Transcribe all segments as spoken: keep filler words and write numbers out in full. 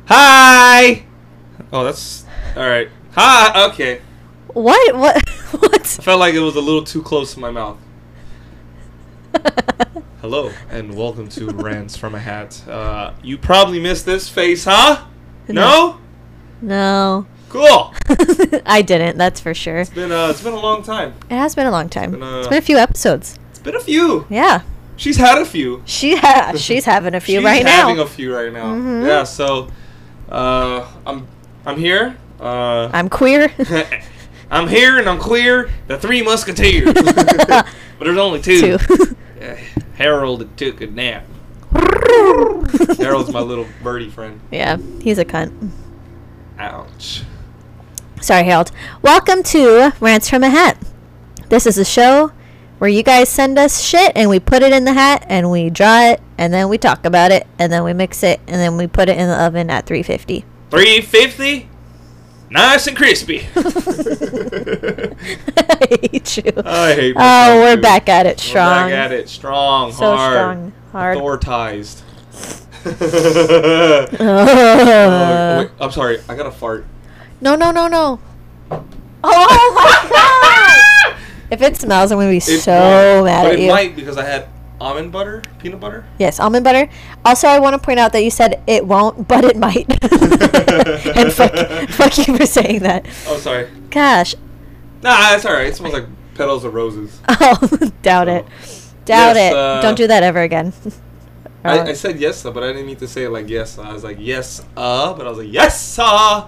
Hi! Oh, that's... Alright. Hi! Okay. What? What? What? I felt like it was a little too close to my mouth. Hello, and welcome to Rants from a Hat. Uh, you probably missed this face, huh? No? No. Cool! I didn't, that's for sure. It's been, uh, it's been a long time. It has been a long time. It's been, uh, it's been a few episodes. It's been a few. Yeah. She's had a few. She ha- She's having a few She's right now. She's having a few right now. Mm-hmm. Yeah, so... Uh, I'm I'm here. Uh, I'm queer. I'm here and I'm queer. The Three Musketeers. But there's only two. Two. uh, Harold took a nap. Harold's my little birdie friend. Yeah, he's a cunt. Ouch. Sorry, Harold. Welcome to Rants from a Hat. This is a show where you guys send us shit and we put it in the hat and we draw it and then we talk about it and then we mix it and then we put it in the oven at three fifty. three fifty? Nice and crispy. I hate you. I hate Oh, we're too. back at it strong. We're back at it. Strong, So hard. strong. Hard. Authortized. Uh, oh, wait, I'm sorry. I got to fart. No, no, no, no. Oh my god! If it smells, I'm going to be It so won't, mad but at it you. might because I had almond butter, peanut butter. Yes, almond butter. Also, I want to point out that you said it won't, but it might. And fuck, fuck you for saying that. Oh, sorry. Gosh. Nah, it's alright. It smells like petals of roses. Oh, doubt it. Doubt Yes, it. uh, Don't do that ever again. I, I said yes, uh, but I didn't mean to say it like yes. Uh, I was like yes, uh, but I was like yes, uh.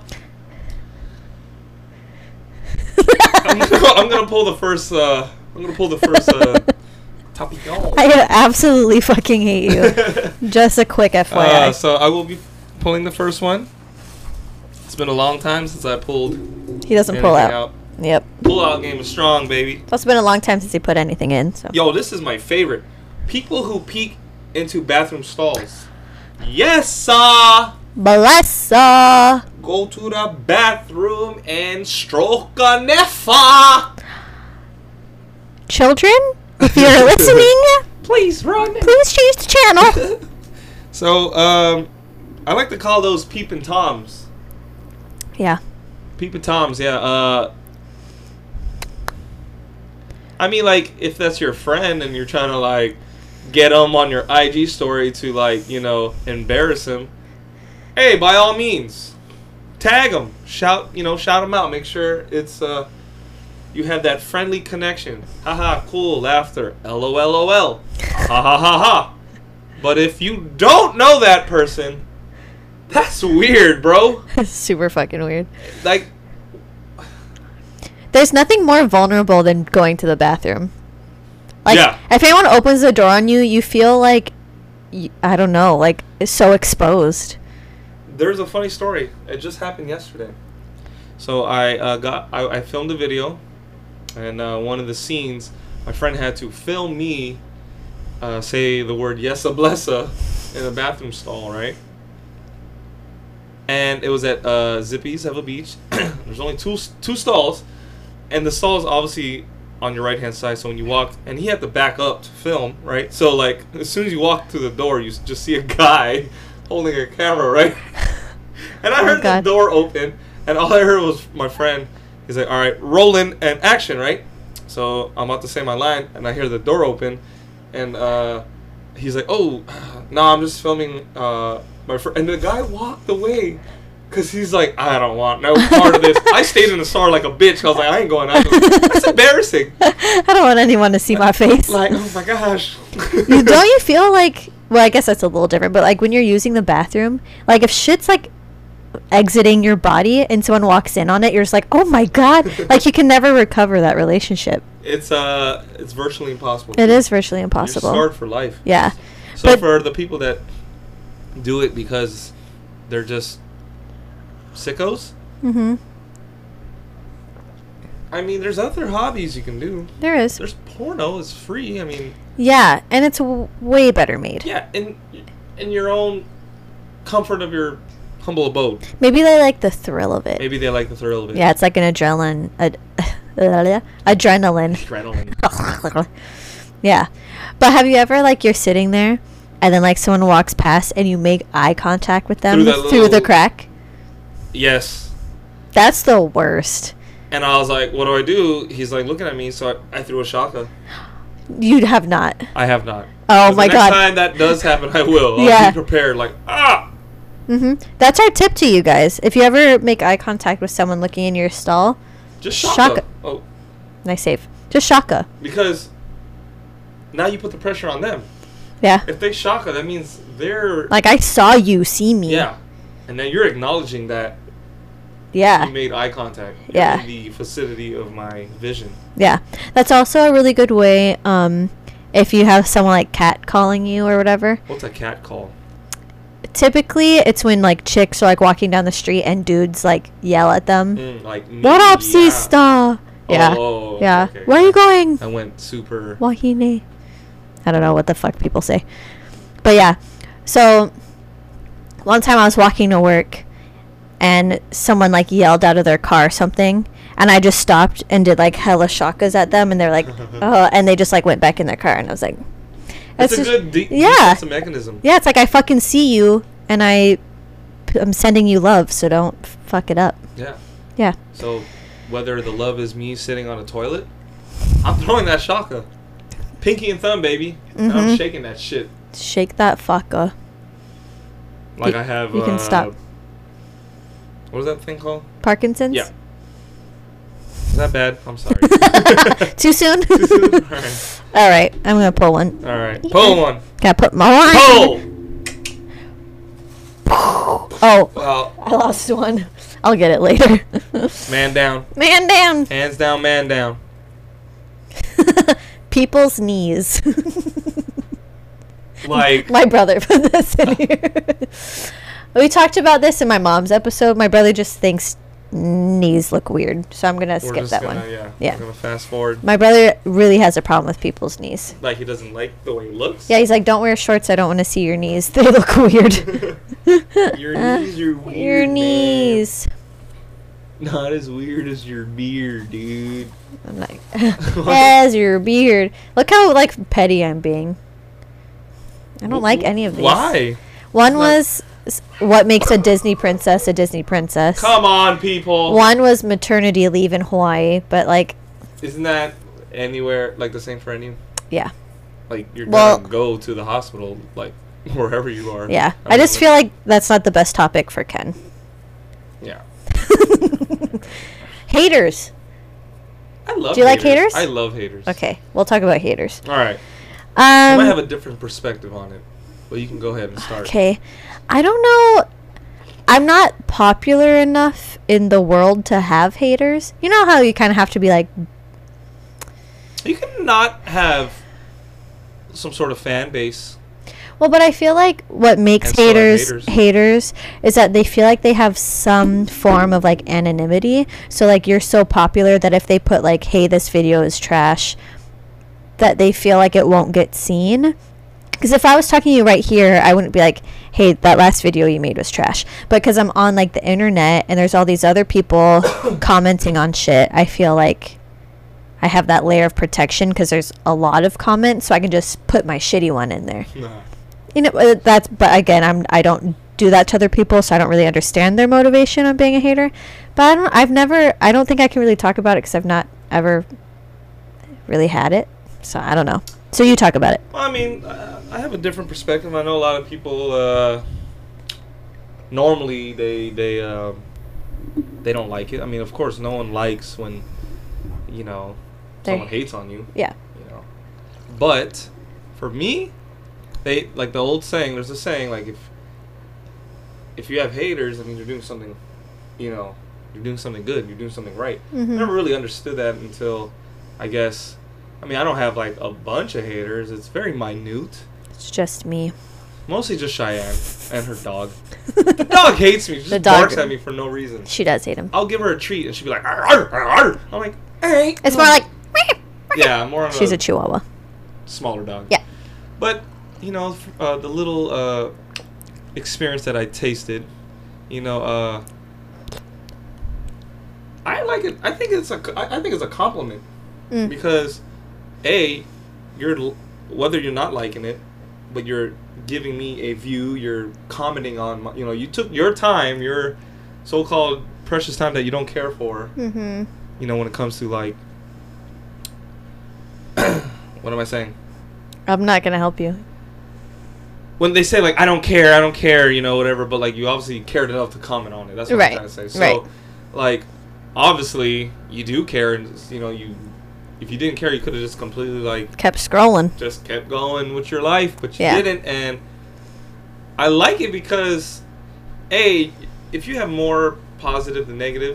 I'm, gonna, I'm gonna pull the first. Uh, I'm gonna pull the first. Uh, topic. I absolutely fucking hate you. Just a quick F Y I. Uh, so I will be pulling the first one. It's been a long time since I pulled. He doesn't pull anything out. Yep. Pull out game is strong, baby. It's also been a long time since he put anything in. So. Yo, this is my favorite. People who peek into bathroom stalls. Yes, sir. Bless uh. Go to the bathroom and stroke a neffa. Children, if you're listening, Please run. please change the channel. So, um, I like to call those peeping toms. Yeah. Peeping toms, yeah. Uh, I mean, like, if that's your friend and you're trying to, like, get them on your I G story to, like, you know, embarrass him, hey, by all means, tag them. Shout, you know, shout them out. Make sure it's, uh, you have that friendly connection. Haha, cool, laughter. LOLOL. Ha ha ha ha. But if you don't know that person, that's weird, bro. Super fucking weird. Like, There's nothing more vulnerable than going to the bathroom. Like, Yeah. if anyone opens the door on you, you feel like, y- I don't know, like, so exposed. there's a funny story. It just happened yesterday. So I uh, got, I, I filmed a video, and uh, one of the scenes, my friend had to film me uh, say the word "yesa blessa" in a bathroom stall, right? And it was at uh, Zippy's Ever Beach. There's only two two stalls, and the stall is obviously on your right hand side. So when you walk, and he had to back up to film, right? So like as soon as you walk through the door, you s- just see a guy holding a camera, right? And I Oh, heard God. the door open, and all I heard was my friend. He's like, "All right, rolling and action," right? So I'm about to say my line, and I hear the door open, and uh, he's like, "Oh, no, I'm just filming uh, my friend." And the guy walked away, cause he's like, "I don't want no part of this." I stayed in the store like a bitch. I was like, "I ain't going out." That's embarrassing. I don't want anyone to see my face. Like, oh my gosh. You- don't you feel like, well, I guess that's a little different, but like when you're using the bathroom, like if shit's like exiting your body and someone walks in on it, you're just like, oh my god, like you can never recover that relationship. It's uh, it's virtually impossible. It is virtually You're impossible. scarred for life. Yeah. So But- for the people that do it because they're just sickos, Mm-hmm. I mean, there's other hobbies you can do. There is. There's porno. It's free. I mean, Yeah, and it's w- way better made. yeah, in in your own comfort of your humble abode. Maybe they like the thrill of it. Maybe they like the thrill of it. Yeah, it's like an adrenaline. Ad- adrenaline. Adrenaline. Yeah. But have you ever, like, you're sitting there and then like someone walks past and you make eye contact with them Through through, that the little- crack. Yes. That's the worst. And I was like, what do I do? He's like looking at me, so I, I threw a shaka. You have not. I have not. Oh 'Cause my the god. next time that does happen, I will. I'll Yeah. be prepared. Like, ah! hmm That's our tip to you guys. If you ever make eye contact with someone looking in your stall, Just shaka. Shaka. Oh, nice save. Just shaka. because now you put the pressure on them. Yeah. If they shaka, that means they're... Like I saw you see me. yeah. And then you're acknowledging that Yeah. you made eye contact. You're Yeah. in the vicinity of my vision. Yeah. That's also a really good way, um, if you have someone like cat calling you or whatever. What's a cat call? Typically, it's when like chicks are like walking down the street and dudes like yell at them. Mm, like, What up, yeah. sister? Yeah. Oh, Yeah. okay, Where are you okay. going? I went super... Wahine. I don't know what the fuck people say. But yeah. So one time I was walking to work and someone like yelled out of their car something and I just stopped and did like hella shakas at them and they're like, oh, and they just like went back in their car and I was like, It's a just- good de- yeah. defensive mechanism. yeah, it's like I fucking see you and I I'm sending you love, so don't f- fuck it up. Yeah. Yeah. So, whether the love is me sitting on a toilet, I'm throwing that shaka. Pinky and thumb, baby. And I'm Mhm. shaking that shit. Shake that fucka. Like You- I have. you can uh, stop. What is that thing called? Parkinson's? Yeah. Is that bad? I'm sorry. Too soon? Too soon? Alright. All right, I'm going to pull one. Alright. Pull one. Gotta put my line. Pull! Oh, Well, I lost one. I'll get it later. man down. Man down. Hands down, man down. People's knees. Like, My brother put this in here. We talked about this in my mom's episode. My brother just thinks knees look weird, so I'm gonna we're skip just that gonna, one. yeah. Yeah. We're gonna fast forward. My brother really has a problem with people's knees. Like, he doesn't like the way he looks. Yeah, he's like, don't wear shorts. I don't want to see your knees. They look weird. Your knees are weird. Your man. knees. Not as weird as your beard, dude. I'm like, as your beard. Look how like petty I'm being. I don't like any of these. Why? One Not- was s- what makes a Disney princess a Disney princess. Come on, people. One was maternity leave in Hawaii, but like, Isn't that anywhere like the same for any? yeah, Like you're Well- gonna go to the hospital, like wherever you are. yeah. I, mean, just feel like that's not the best topic for Ken. Yeah. Haters. I love. Do you like haters? I love haters. Okay, we'll talk about haters. All right. I might have Um, a different perspective on it, but you can go ahead and start. okay, I don't know. I'm not popular enough in the world to have haters. You know how you kind of have to be like, You can not have some sort of fan base. well, but I feel like what makes And so are haters, haters. haters is that they feel like they have some form of like anonymity. So like you're so popular that if they put like, hey, this video is trash, that they feel like it won't get seen. Because if I was talking to you right here, I wouldn't be like, hey, that last video you made was trash. But because I'm on like the internet and there's all these other people commenting on shit, I feel like I have that layer of protection because there's a lot of comments, so I can just put my shitty one in there. Nah. You know, uh, that's, but again, I'm I don't do that to other people, so I don't really understand their motivation on being a hater. But I don't, I've never, I don't think I can really talk about it because I've not ever really had it. So I don't know. So you talk about it. Well, I mean, uh, I have a different perspective. I know a lot of people. Uh, normally, they they um, they don't like it. I mean, of course, no one likes when you know They- someone hates on you. Yeah. You know, but for me, they like the old saying. There's a saying like if if you have haters, I mean, you're doing something. You know, you're doing something good. You're doing something right. Mhm. I never really understood that until, I guess. I mean, I don't have like a bunch of haters. It's very minute. It's just me. Mostly just Cheyenne and her dog. The dog hates me. She The just dog- barks at me for no reason. She does hate him. I'll give her a treat and she'll be like, "Arr, arr, arr, arr." I'm like, hey. It's more like, Yeah, more of she's a a chihuahua. smaller dog. Yeah. But, you know, f- uh, the little uh, experience that I tasted, you know, uh, I like it. I think it's a, I I think it's a compliment Mm. because, A, you're l- whether you're not liking it, but you're giving me a view. You're commenting on, my, you know, you took your time, your so-called precious time that you don't care for. Mm-hmm. You know, when it comes to like, what am I saying? I'm not gonna help you. When they say like I don't care, I don't care, you know, whatever, but like you obviously cared enough to comment on it. That's what Right. I'm trying to say. So, Right. like, obviously you do care, and you know, you if you didn't care, you could have just completely like Kept scrolling. just kept going with your life, but you Yeah. didn't. And I like it because, a, if you have more positive than negative,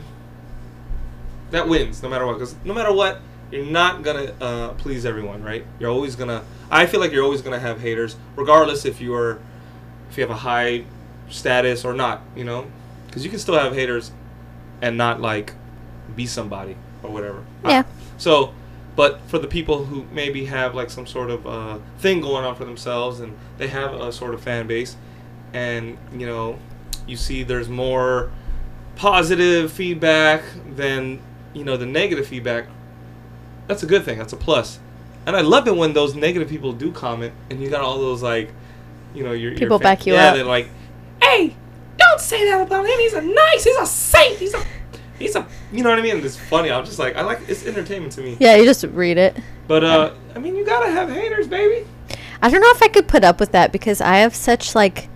that wins no matter what. Because no matter what, you're not gonna uh, please everyone, right? You're always gonna. I feel like you're always gonna have haters, regardless if you are, if you have a high status or not. You know, because you can still have haters, and not like be somebody or whatever. Yeah. So, but for the people who maybe have like some sort of uh, thing going on for themselves, and they have a sort of fan base, and you know, you see there's more positive feedback than you know the negative feedback. That's a good thing. That's a plus. And I love it when those negative people do comment, and you got all those like, you know, your People your fan- back you yeah, up. they're like, hey, don't say that about him. He's a nice. He's a saint. He's a, he's a. You know what I mean? It's funny. I'm just like, I like it's entertainment to me. Yeah, you just read it. But uh, I mean, you gotta have haters, baby. I don't know if I could put up with that because I have such like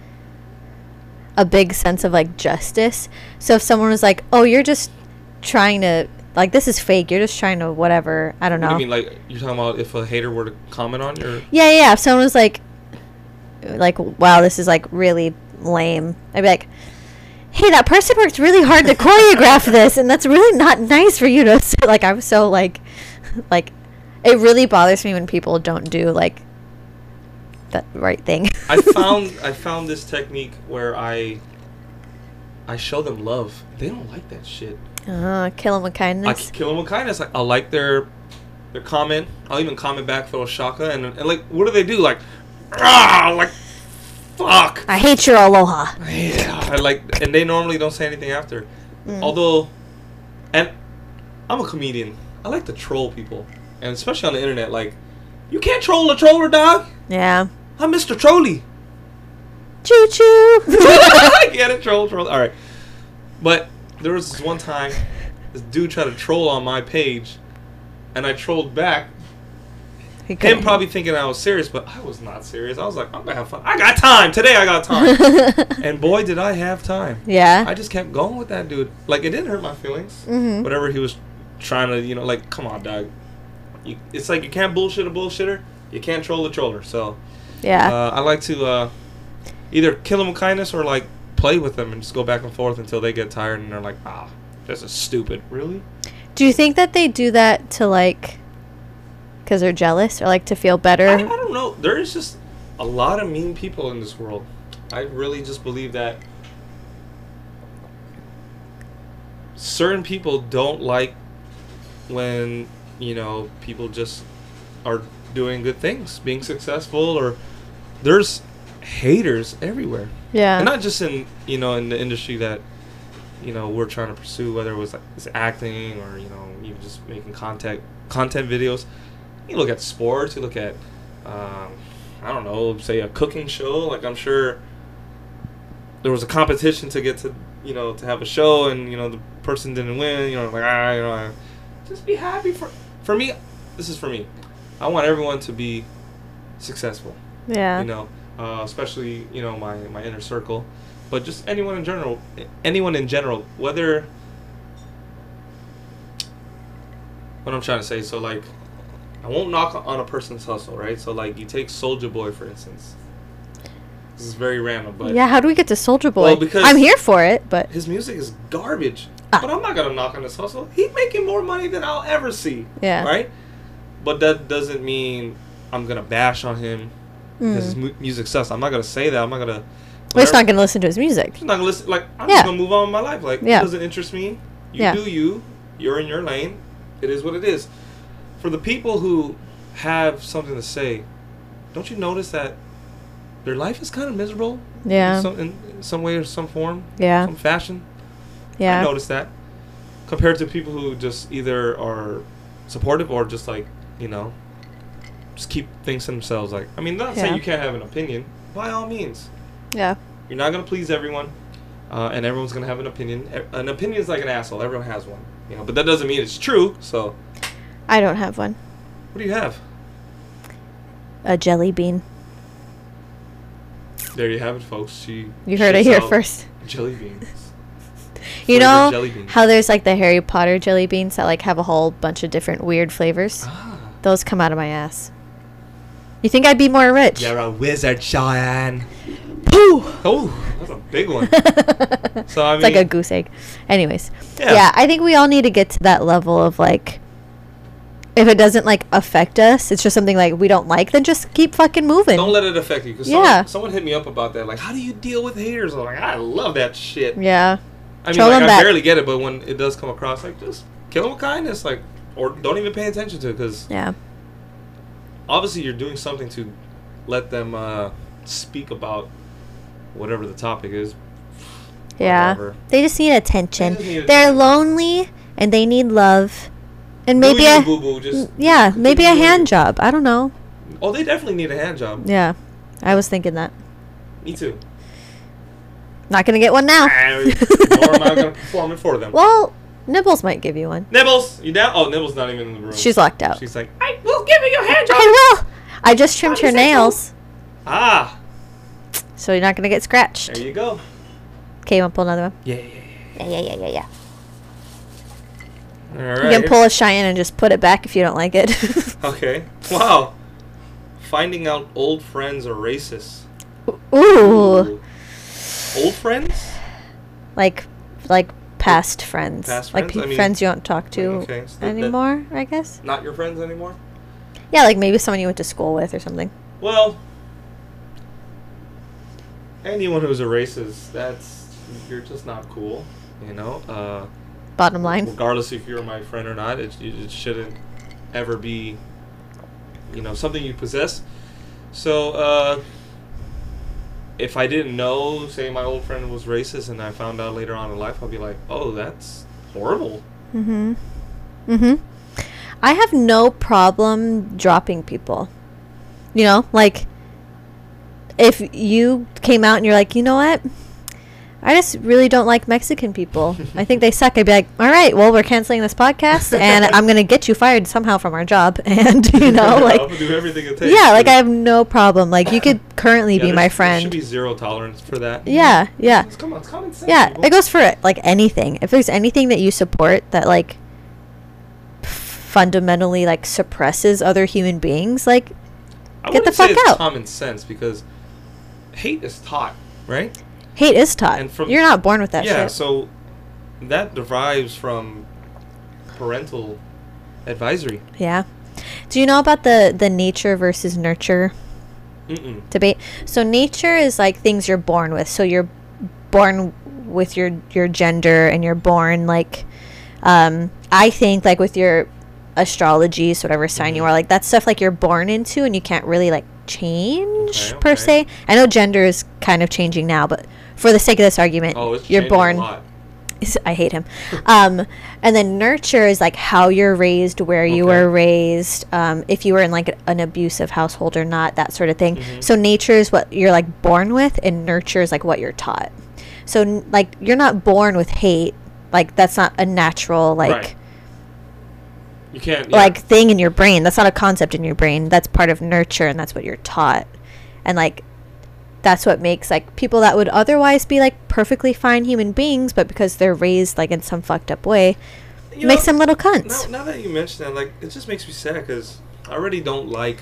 a big sense of like justice. So if someone was like, "Oh, you're just trying to like this is fake. You're just trying to whatever." I don't know. What do you mean, like you're talking about if a hater were to comment on your? Yeah, yeah. If someone was like, like, "Wow, this is like really lame," I'd be like, "Hey, that person worked really hard to choreograph this, and that's really not nice for you to say." Like, I'm so like, like, it really bothers me when people don't do like that right thing. I found I found this technique where I I show them love. They don't like that shit. Uh, kill them with I kindness. kill them with kindness. Like, I'll like their their comment. I'll even comment back, throw a shaka, and and like, what do they do? Like, ah, like, fuck. I hate your aloha. Yeah, I like, and they normally don't say anything after. Mm. Although, and I'm a comedian. I like to troll people, and especially on the internet. Like, you can't troll a troller, dog. Yeah. I'm Mister Trolley. Choo choo. Get it, troll, troll. All right, but there was this one time, this dude tried to troll on my page, and I trolled back. He Him couldn't- probably thinking I was serious, but I was not serious. I was like, I'm gonna have fun. I got time today. I got time, and boy, did I have time. Yeah. I just kept going with that dude. Like, it didn't hurt my feelings. Mhm. Whatever he was trying to, you know, like, come on, dog. You, it's like you can't bullshit a bullshitter. You can't troll a troller. So, Yeah. uh, I like to uh, either kill them with kindness or like play with them and just go back and forth until they get tired and they're like, ah, this is stupid. Really? Do you think that they do that to like, because they're jealous or like to feel better? I, I don't know. There is just a lot of mean people in this world. I really just believe that certain people don't like when, you know, people just are doing good things, being successful, or there's haters everywhere. Yeah. And not just in, you know, in the industry that, you know, we're trying to pursue, whether it was like it's acting or, you know, even just making content content videos. You look at sports, you look at um, I don't know, say a cooking show. Like, I'm sure there was a competition to get to, you know, to have a show, and, you know, the person didn't win, you know, like, ah, you know, just be happy for for me. This is for me. I want everyone to be successful. Yeah. You know, uh, especially, you know, my, my inner circle, but just anyone in general, anyone in general, whether, what I'm trying to say, so like, I won't knock on a person's hustle, right? So like, you take Soulja Boy, for instance. This is very random, but Yeah. How do we get to Soulja Boy? Well, because- I'm here for it, but his music is garbage. Ah. But I'm not gonna knock on his hustle. He's making more money than I'll ever see. Yeah. Right? But that doesn't mean I'm gonna bash on him because his mm. mu- music sucks. I'm not gonna say that. I'm not gonna. we're just not gonna listen to his music. I'm just not gonna listen. Like, I'm Yeah. just gonna move on with my life. Like, Yeah. it doesn't interest me. You Yeah. do you. You're in your lane. It is what it is. For the people who have something to say, don't you notice that their life is kind of miserable? Yeah. In some, in some way or some form. Yeah. Some fashion. I Yeah. noticed that. Compared to people who just either are supportive or just like, you know, just keep things to themselves. Like, I mean, not Yeah. saying you can't have an opinion. By all means. Yeah. You're not going to please everyone, uh, and everyone's going to have an opinion. E- An opinion is like an asshole. Everyone has one. You know, but that doesn't mean it's true, so... I don't have one. What do you have? A jelly bean. There you have it, folks. She You heard it shits here out first. Jelly beans. You Flavored know jelly beans. how there's like the Harry Potter jelly beans that like have a whole bunch of different weird flavors? Ah. Those come out of my ass. You think I'd be more rich? You're a wizard, Cheyenne. Pooh! Oh, that's a big one. So, I It's like mean- a goose egg. Anyways. Yeah. Yeah, I think we all need to get to that level of like, if it doesn't like affect us, it's just something like we don't like, then just keep fucking moving. Don't let it affect you. Cause Yeah. someone, someone hit me up about that. Like, how do you deal with haters? I'm like, I love that shit. Yeah. I mean, Troll like, them I back. barely get it, but when it does come across, like, just kill them with kindness. Like, or don't even pay attention to it. Because Yeah. obviously you're doing something to let them uh, speak about whatever the topic is. Yeah. Whatever. They just need attention. They just need They're attention. lonely and they need love. And Do maybe you, a boo-boo, just yeah, maybe a continue hand doing job. I don't know. it. Oh, they definitely need a hand job. Yeah. I was thinking that. Me too. Not going to get one now. Nor am I going to perform it for them. Well, Nibbles might give you one. Nibbles, you down? Oh, Nibbles not even in the room. She's locked out. She's like, I will give you your hand job. I will. I just trimmed How her does that go? nails, Ah, so you're not going to get scratched. there you go. Okay, you want to pull another one? Yeah, yeah, Yeah, yeah, yeah, yeah, yeah. yeah. All You right. can pull a Cheyenne and just put it back if you don't like it. Okay. Wow. Finding out old friends are racist. Ooh. Old friends? Like, like past friends. Past Like friends? pe- I mean- friends you don't talk to Okay, so that- that- anymore, I guess. Not your friends anymore? Yeah, like maybe someone you went to school with or something. Well, anyone who's a racist, that's, you're just not cool, you know? Uh, Bottom line. regardless if you're my friend or not, it, it shouldn't ever be, you know, something you possess. So, uh, if I didn't know, say my old friend was racist and I found out later on in life, I'll be like, oh, that's horrible. Mm-hmm. Mm-hmm. I have no problem dropping people. You know, like, if you came out and you're like, you know what? I just really don't like Mexican people. I think they suck. I'd be like, all right, well, we're canceling this podcast, and I'm going to get you fired somehow from our job. And, you know, like, I'll do everything it takes. yeah, like, to- I have no problem. Like, you could currently Yeah, be my there's- There friend. should be zero tolerance for that. Yeah, yeah. It's, come on, it's common sense. Yeah, people. it goes for, like, anything. If there's anything that you support that, like, fundamentally, like, suppresses other human beings, like, I get the wouldn't say fuck it's out. common sense because hate is taught, right? hate is taught. And from- You're not born with that yeah, shit. so that derives from parental advisory. Yeah. Do you know about the, the nature versus nurture Mm-mm. debate? So nature is like things you're born with. So you're born with your your gender, and you're born like, um, I think like with your astrology, so whatever sign you Mhm. are, like that stuff like you're born into, and you can't really like change Okay, per okay. se. I know gender is kind of changing now, but for the sake of this argument, Oh, it's you're changing born. a lot. I hate him. Um, and then nurture is like how you're raised, where you Okay. were raised, um, if you were in like an abusive household or not, that sort of thing. Mhm. So nature is what you're like born with, and nurture is like what you're taught. So n- like you're not born with hate. Like that's not a natural like Right. You can't. Yeah. like thing in your brain. That's not a concept in your brain. That's part of nurture, and that's what you're taught. And like that's what makes like people that would otherwise be like perfectly fine human beings, but because they're raised like in some fucked up way, You makes know, them little cunts. Now, now that you mention that, like, it just makes me sad because I already don't like,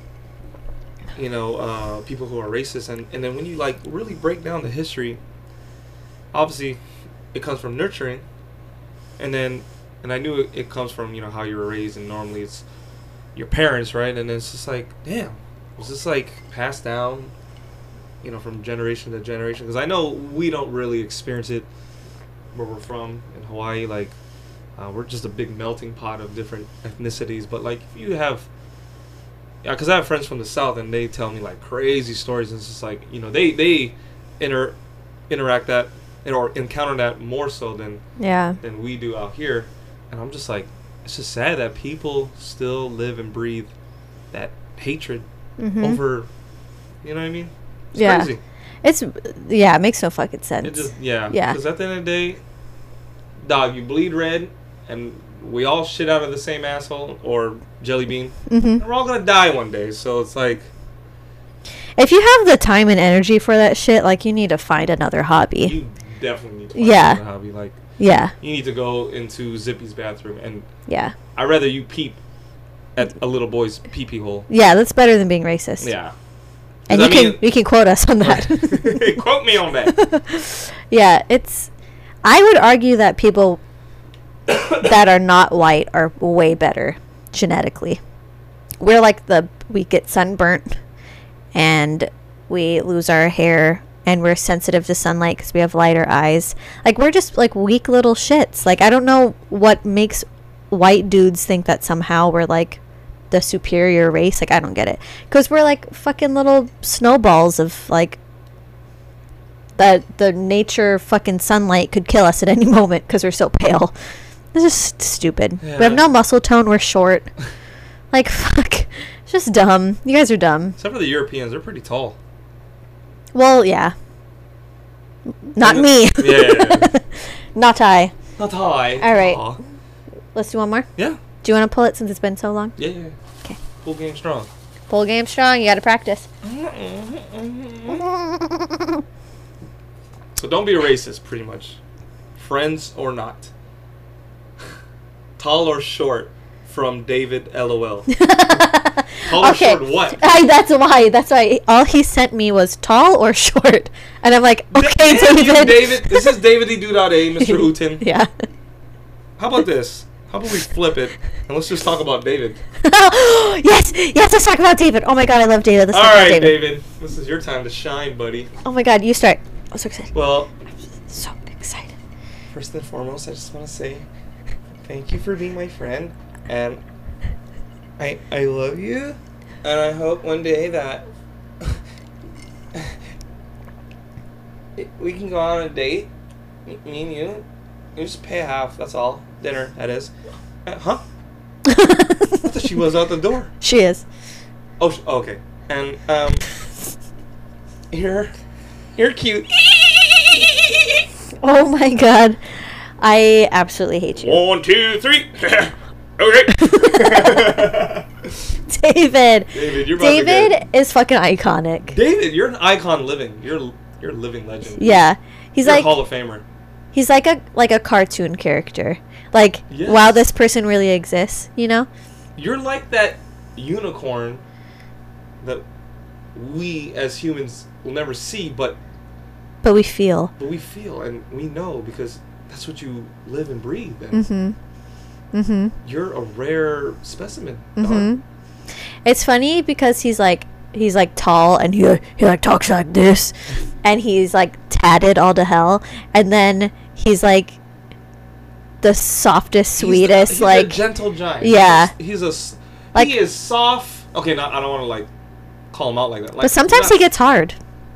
you know, uh, people who are racist, and and then when you like really break down the history, obviously, it comes from nurturing, and then, and I knew it, it comes from you know how you were raised, and normally it's your parents, right? And then it's just like, damn, was this like passed down, you know, from generation to generation? Because I know we don't really experience it where we're from in Hawaii, like. Uh, we're just a big melting pot of different ethnicities. But, like, if you have... Yeah, because I have friends from the South, and they tell me, like, crazy stories. And it's just like, you know, they, they inter- interact that or encounter that more so than, Yeah. than we do out here. And I'm just like, it's just sad that people still live and breathe that hatred Mm-hmm. over, you know what I mean? It's Yeah. crazy. It's yeah, it makes no fucking sense. It just yeah. Yeah. Because at the end of the day, dog, you bleed red, and we all shit out of the same asshole or jelly bean. Mm-hmm. And we're all gonna die one day. So it's like, If you have the time and energy for that shit, like you need to find another hobby. you definitely need to find Yeah. another hobby. Like Yeah, you need to go into Zippy's bathroom, and yeah, I'd rather you peep at a little boy's pee pee hole. yeah. That's better than being racist. Yeah. and 'Cause you I can mean- you can quote us on that. Quote me on that. Yeah, it's. I would argue that people that are not white are way better genetically. We're like the we get sunburnt, and we lose our hair, and we're sensitive to sunlight because we have lighter eyes. Like we're just like weak little shits. Like I don't know what makes white dudes think that somehow we're like the superior race. Like I don't get it, because we're like fucking little snowballs of like the the nature fucking sunlight could kill us at any moment because we're so pale. This is st- stupid. We Yeah. have no muscle tone. We're short. Like fuck, it's just dumb. You guys are dumb. Except for the Europeans, they're pretty tall. Well, yeah. Not And- me. Yeah. Not I. Not high. All right. Aw. Let's do one more. Yeah. Do you want to pull it since it's been so long? Yeah. yeah. Okay. Full game strong. Full game strong. You got to practice. So don't be a racist, pretty much. Friends or not. Tall or short from David LOL. Tall or Okay. short what? I, that's why. That's why. All he sent me was tall or short, and I'm like, okay, Damn you, David. David. This is David E. A, Mister Hooten. Yeah. How about this? How about we flip it and let's just talk about David? Yes, yes. Let's talk about David. Oh my god, I love David. Let's All talk right, about David. David. This is your time to shine, buddy. Oh my god, you start. I'm so excited. Well, So excited. first and foremost, I just want to say thank you for being my friend, and I I love you, and I hope one day that we can go on a date, me me and you. You just pay half. That's all. Dinner, that is. Uh, huh? I thought she was out the door. She is. Oh, sh- okay. And um, you're you're cute. Oh my god. I absolutely hate you. One, two, three. Okay. David. David, you're about to David get- is fucking iconic. David, you're an icon living. You're you're a living legend. Yeah. He's You're like a Hall of Famer. he's like a like a cartoon character. Like Yes. wow, this person really exists, you know? You're like that unicorn that we as humans will never see, but But we feel. but we feel and we know because that's what you live and breathe. And Mhm. Mhm. you're a rare specimen. dog. Mhm. It's funny because he's like he's like tall and he he like talks like this, and he's like tatted all to hell, and then he's like the softest, He's the- sweetest, he's a like gentle giant. Yeah. He's a, he's a s- Like- he is soft. Okay, not I don't want to like call him out like that. Like, but sometimes not- he gets hard.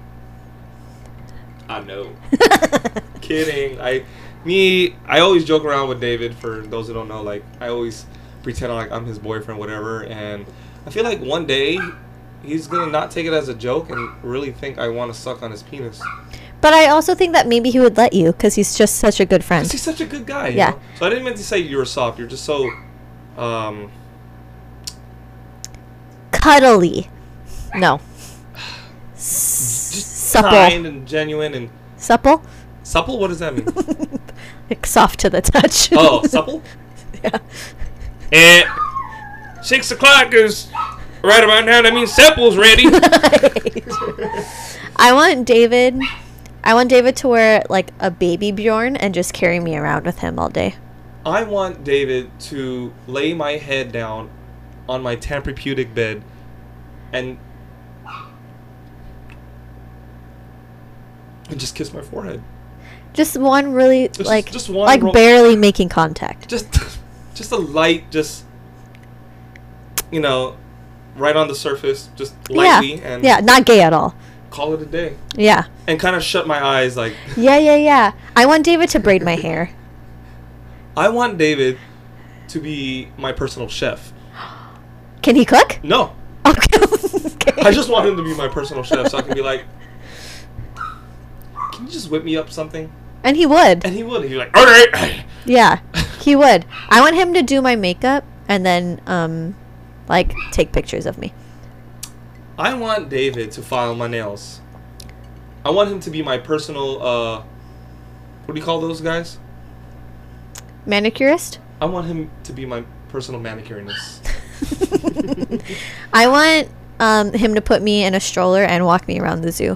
I know. Kidding. I, me, I always joke around with David. For those who don't know, like I always pretend like I'm his boyfriend, whatever. And I feel like one day he's gonna not take it as a joke and really think I want to suck on his penis. But I also think that maybe he would let you because he's just such a good friend. Cause he's such a good guy. You Yeah. know? So I didn't mean to say you were soft. You're just so, um, Cuddly. No. just Supple. kind and genuine and Supple? supple. What does that mean? Like soft to the touch. Oh, supple. Yeah. And six o'clock is right about now. That means supple's ready. I want David. I want David to wear like a baby Bjorn and just carry me around with him all day. I want David to lay my head down on my therapeutic bed and and just kiss my forehead. Just one really Just- like just one like ro- barely making contact. Just just a light, just you know, right on the surface, just lightly, yeah. and yeah, not gay at all. call it a day. Yeah. And kind of shut my eyes like Yeah, yeah, yeah. I want David to braid my hair. I want David to be my personal chef. Can he cook? No. Oh, Okay. I just want him to be my personal chef, so I can be like, "Can you just whip me up something?" And he would. And he would. He'd be like, "All right." Yeah, he would. I want him to do my makeup and then, um, like, take pictures of me. I want David to file my nails. I want him to be my personal, uh, what do you call those guys? Manicurist? I want him to be my personal manicurist. I want um, him to put me in a stroller and walk me around the zoo.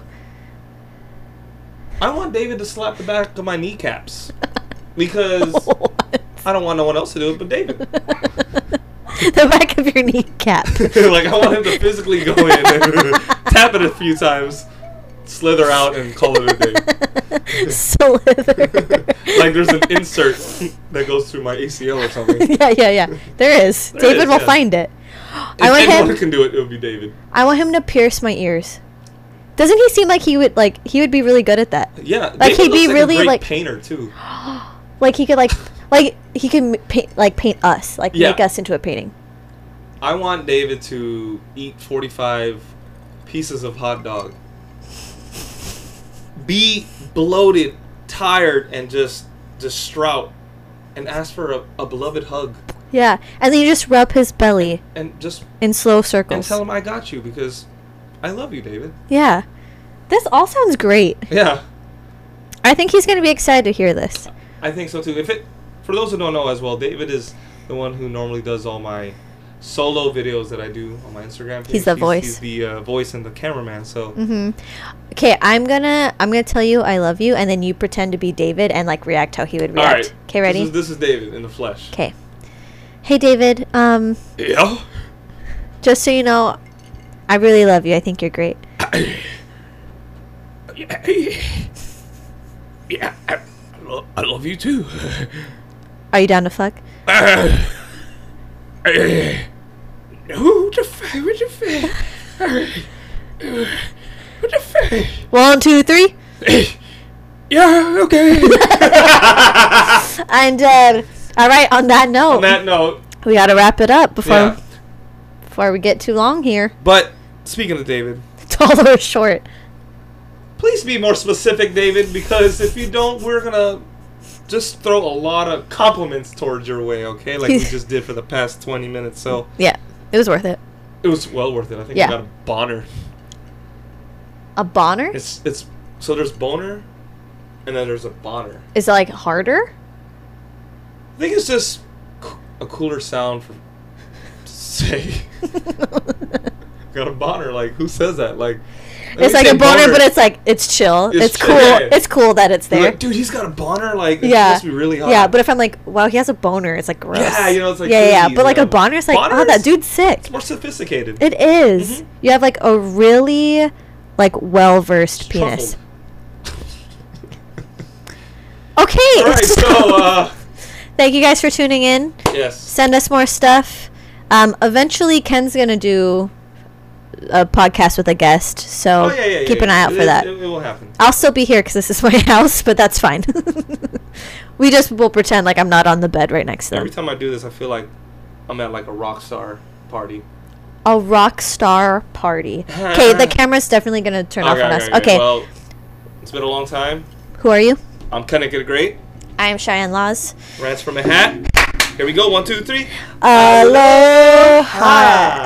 I want David to slap the back of my kneecaps. Because I don't want no one else to do it but David. The back of your kneecap. Like, I want him to physically go in and tap it a few times, slither out, and call it a day. Slither. Like, there's an insert that goes through my A C L or something. Yeah, yeah, yeah. There is. There David is, will yeah. find it. If I want anyone him. can do it, it would be David. I want him to pierce my ears. Doesn't he seem like he would like he would be really good at that? Yeah, Like, David he'd be looks really, a great like- painter too. Like he could like like he can m- paint like paint us like Yeah. make us into a painting. I want David to eat forty-five pieces of hot dog, be bloated, tired, and just distraught, and ask for a, a beloved hug, Yeah, and then you just rub his belly and just in slow and circles. tell him I got you because I love you, David. Yeah, this all sounds great. Yeah, I think he's gonna be excited to hear this. I think so too. If it, for those who don't know as well, David is the one who normally does all my solo videos that I do on my Instagram page. He's the voice. He's the uh, voice and the cameraman. So Mm-hmm. Okay, I'm gonna I'm gonna tell you I love you, and then you pretend to be David and like react how he would all react. right, Okay, ready? This is, this is David in the flesh. Okay. Hey, David. Um, Yeah. just so you know, I really love you. I think you're great. Yeah, yeah, I, lo- I love you too. Are you down to fuck? Uh, uh, no, the fuck, what the fuck? What the fuck? One, two, three. Yeah, okay. And uh, all right. On that note, On that note, we gotta wrap it up before yeah. before we get too long here. But speaking of David, Tall or short? please be more specific, David, because if you don't, we're gonna just throw a lot of compliments towards your way, okay? Like we just did for the past twenty minutes. So Yeah, it was worth it. it was well worth it. I think Yeah. we got a boner. A bonner? It's it's so there's boner, and then there's a bonner. Is it like harder? I think it's just c- a cooler sound for to say. Got a boner. Like who says that? Like It's like a boner, but it's like it's chill. It's It's, chill, cool. yeah, yeah. It's cool that it's You're there. like, dude, he's got a boner. Like it Yeah. must be really hot. Yeah, but if I'm like, wow, he has a boner, it's like gross. Yeah, you know, it's like yeah, yeah. cookies, But like yeah. a boner is like, Boner oh, that is- dude's sick. it's more sophisticated. It is. Mhm. You have like a really like well versed penis. Okay. All right, so uh, Thank you guys for tuning in. yes, Send us more stuff. Um, eventually, Ken's gonna do a podcast with a guest, so oh yeah, yeah, yeah keep an yeah. eye out It for is- that. It, it will happen. I'll still be here because this is my house, but that's fine. We just will pretend like I'm not on the bed right next to Every them. time I do this, I feel like I'm at like a rock star party. A rock star party. Okay, the camera's definitely gonna turn off on us. Okay, Well, it's been a long time. who are you? I'm Connecticut Great. I am Cheyenne Laws. Rants from a hat. Here we go. One, two, three. Aloha.